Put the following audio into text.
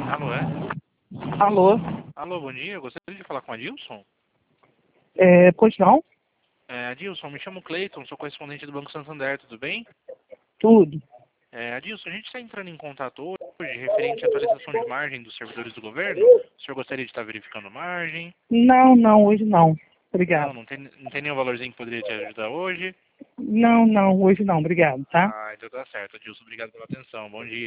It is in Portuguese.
Alô, é? Alô? Alô, bom dia. Eu gostaria de falar com a Adilson. Pois não? Adilson, me chamo Cleiton, sou correspondente do Banco Santander, tudo bem? Tudo. Adilson, a gente está entrando em contato hoje referente à atualização de margem dos servidores do governo. O senhor gostaria de estar verificando margem? Não, hoje não. Obrigado. Não tem nenhum valorzinho que poderia te ajudar hoje? Não, hoje não. Obrigado, tá? Então tá certo, Adilson. Obrigado pela atenção. Bom dia.